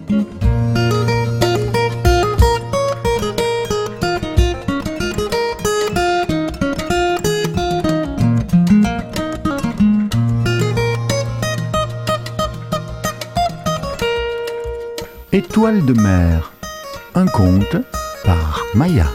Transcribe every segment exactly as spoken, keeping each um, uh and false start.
Étoile de mer, un conte par Maya.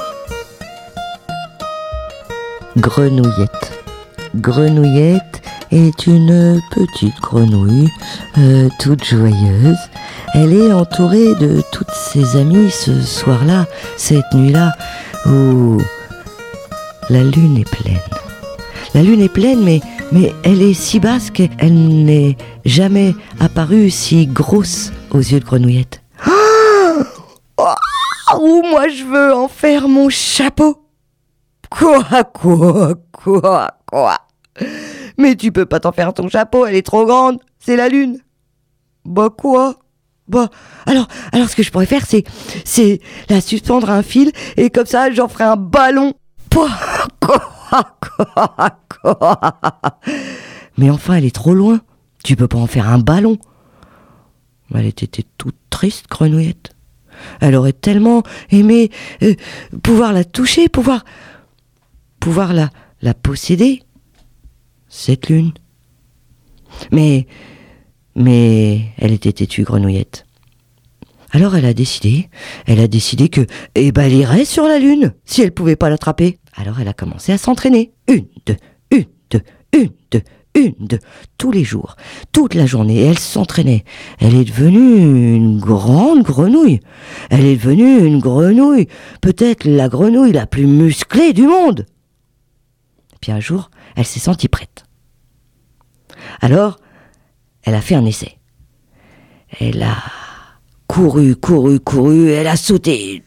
Grenouillette. Grenouillette est une petite grenouille, euh, toute joyeuse. Elle est entourée de toutes ses amies ce soir-là, cette nuit-là, où la lune est pleine. La lune est pleine, mais, mais elle est si basse qu'elle n'est jamais apparue si grosse aux yeux de Grenouillette. Oh, oh, moi je veux en faire mon chapeau. Quoi, quoi, quoi, quoi? Mais tu peux pas t'en faire ton chapeau, elle est trop grande, c'est la lune. Bah quoi? Bah, alors, alors ce que je pourrais faire, c'est, c'est la suspendre à un fil, et comme ça, j'en ferai un ballon. Quoi, quoi, quoi, quoi? Mais enfin, elle est trop loin, tu peux pas en faire un ballon. Elle était toute triste, Grenouillette. Elle aurait tellement aimé euh, pouvoir la toucher, pouvoir, pouvoir la, la posséder, cette lune. Mais, mais elle était têtue, Grenouillette. Alors elle a décidé, elle a décidé que, eh ben, elle irait sur la lune, si elle pouvait pas l'attraper. Alors elle a commencé à s'entraîner. Une, deux, une, deux, une, deux, une, deux, tous les jours, toute la journée. Et elle s'entraînait. Elle est devenue une grande grenouille. Elle est devenue une grenouille, peut-être la grenouille la plus musclée du monde. Puis un jour, elle s'est sentie prête. Alors, elle a fait un essai. Elle a couru, couru, couru, elle a sauté.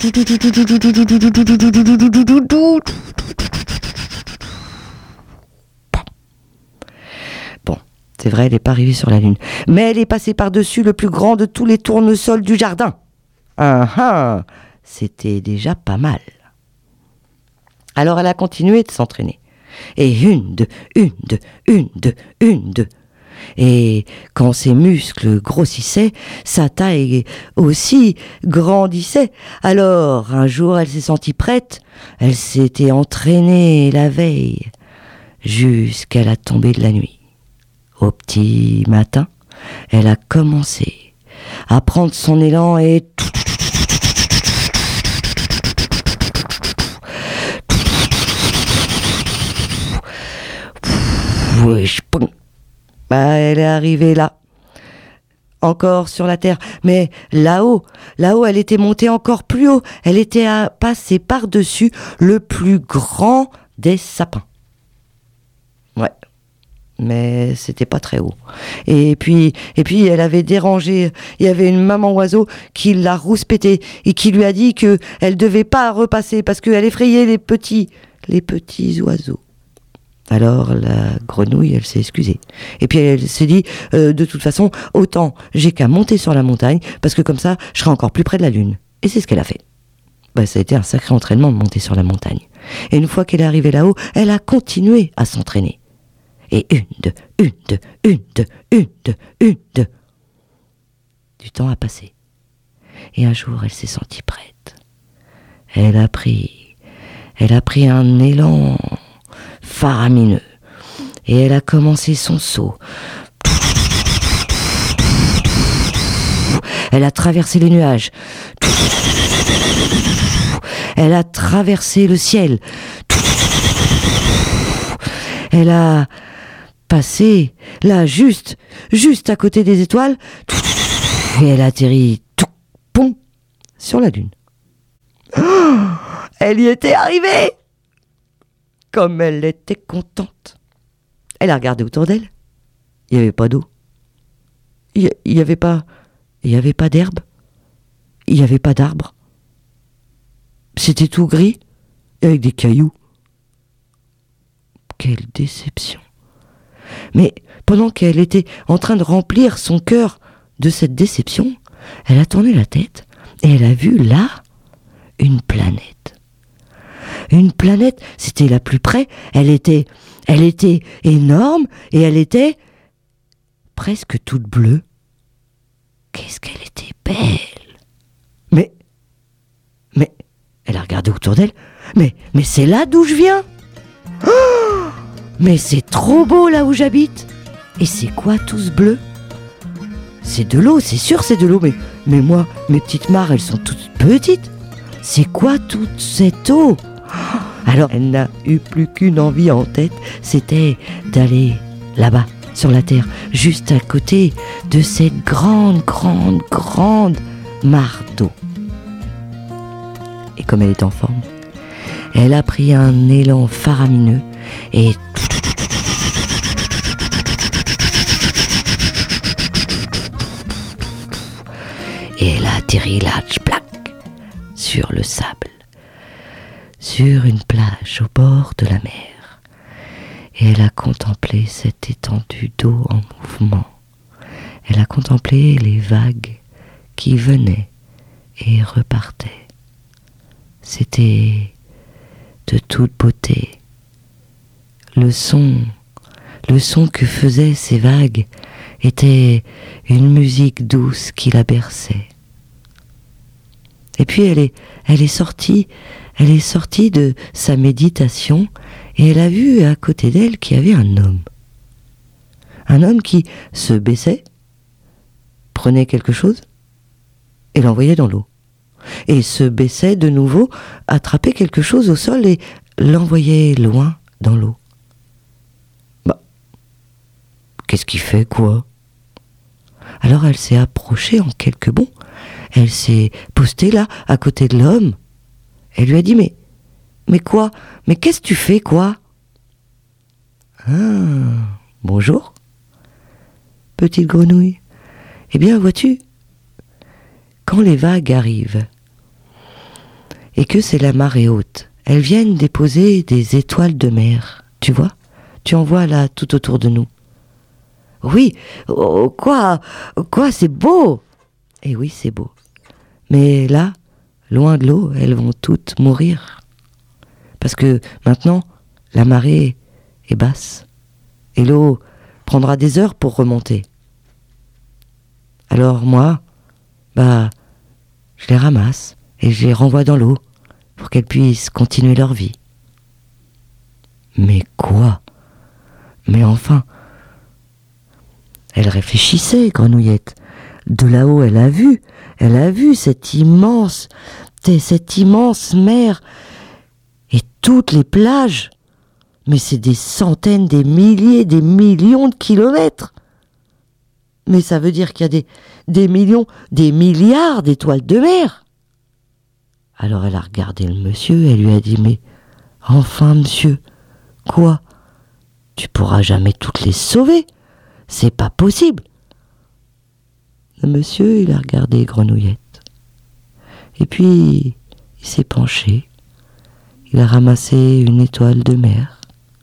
Bon, c'est vrai, elle n'est pas arrivée sur la lune. Mais elle est passée par-dessus le plus grand de tous les tournesols du jardin. Ah ah, c'était déjà pas mal. Alors elle a continué de s'entraîner. Et une, deux, une, deux, une, deux, une, deux. Et quand ses muscles grossissaient, sa taille aussi grandissait. Alors, un jour, elle s'est sentie prête. Elle s'était entraînée la veille, jusqu'à la tombée de la nuit. Au petit matin, elle a commencé à prendre son élan et... Bah, elle est arrivée là, encore sur la terre, mais là-haut, là-haut, elle était montée encore plus haut. Elle était à passer par-dessus le plus grand des sapins. Ouais, mais c'était pas très haut. Et puis, et puis, elle avait dérangé. Il y avait une maman oiseau qui l'a rouspétée et qui lui a dit que elle devait pas repasser parce qu'elle effrayait les petits, les petits oiseaux. Alors la grenouille, elle s'est excusée. Et puis elle s'est dit, euh, de toute façon, autant j'ai qu'à monter sur la montagne, parce que comme ça, je serai encore plus près de la lune. Et c'est ce qu'elle a fait. Bah, ça a été un sacré entraînement de monter sur la montagne. Et une fois qu'elle est arrivée là-haut, elle a continué à s'entraîner. Et une, deux, une, deux, une, deux, une, deux, une, deux. Du temps a passé. Et un jour, elle s'est sentie prête. Elle a pris, elle a pris un élan faramineux. Et elle a commencé son saut. Elle a traversé les nuages. Elle a traversé le ciel. Elle a passé là, juste, juste à côté des étoiles. Et elle a atterri tout, pom, sur la lune. Oh, elle y était arrivée! Comme elle était contente. Elle a regardé autour d'elle. Il n'y avait pas d'eau. Il n'y avait pas... Il n'y avait pas d'herbe. Il n'y avait pas d'arbre. C'était tout gris, avec des cailloux. Quelle déception. Mais pendant qu'elle était en train de remplir son cœur de cette déception, elle a tourné la tête et elle a vu là une planète. Une planète, c'était la plus près, elle était, elle était énorme et elle était presque toute bleue. Qu'est-ce qu'elle était belle. Mais, mais, elle a regardé autour d'elle. Mais, mais c'est là d'où je viens. Oh, mais c'est trop beau là où j'habite. Et c'est quoi tout ce bleu? C'est de l'eau, c'est sûr c'est de l'eau, mais, mais moi, mes petites mares, elles sont toutes petites. C'est quoi toute cette eau? Alors elle n'a eu plus qu'une envie en tête, c'était d'aller là-bas, sur la terre, juste à côté de cette grande, grande, grande mare d'eau. Et comme elle est en forme, elle a pris un élan faramineux et et elle a atterri là, tchplac, sur le sable, sur une plage au bord de la mer. Et elle a contemplé cette étendue d'eau en mouvement. Elle a contemplé les vagues qui venaient et repartaient. C'était de toute beauté. Le son, le son que faisaient ces vagues était une musique douce qui la berçait. Et puis elle est, elle est sortie, elle est sortie de sa méditation et elle a vu à côté d'elle qu'il y avait un homme. Un homme qui se baissait, prenait quelque chose et l'envoyait dans l'eau. Et se baissait de nouveau, attrapait quelque chose au sol et l'envoyait loin dans l'eau. Bah, qu'est-ce qu'il fait, quoi? Alors elle s'est approchée en quelques bonds. Elle s'est postée là, à côté de l'homme. Elle lui a dit, mais, mais quoi? Mais qu'est-ce que tu fais, quoi? Ah, bonjour, petite grenouille. Eh bien, vois-tu, quand les vagues arrivent et que c'est la marée haute, elles viennent déposer des étoiles de mer, tu vois? Tu en vois là tout autour de nous. Oui, oh, quoi, quoi, c'est beau. Eh oui, c'est beau. Mais là, loin de l'eau, elles vont toutes mourir. Parce que maintenant, la marée est basse et l'eau prendra des heures pour remonter. Alors moi, bah, je les ramasse et je les renvoie dans l'eau pour qu'elles puissent continuer leur vie. Mais quoi? Mais enfin, elle réfléchissait, Grenouillette. De là-haut, elle a vu, elle a vu cette immense, cette immense mer et toutes les plages. Mais c'est des centaines, des milliers, des millions de kilomètres. Mais ça veut dire qu'il y a des, des millions, des milliards d'étoiles de mer. Alors elle a regardé le monsieur et elle lui a dit, mais enfin monsieur, quoi? Tu pourras jamais toutes les sauver. C'est pas possible. Le monsieur, il a regardé Grenouillette. Et puis, il s'est penché. Il a ramassé une étoile de mer.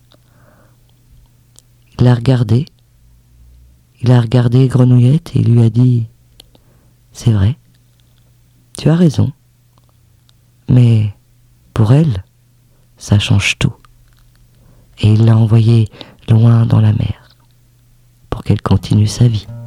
Il l'a regardé. Il a regardé Grenouillette et il lui a dit, c'est vrai, tu as raison. Mais pour elle, ça change tout. Et il l'a envoyée loin dans la mer pour qu'elle continue sa vie.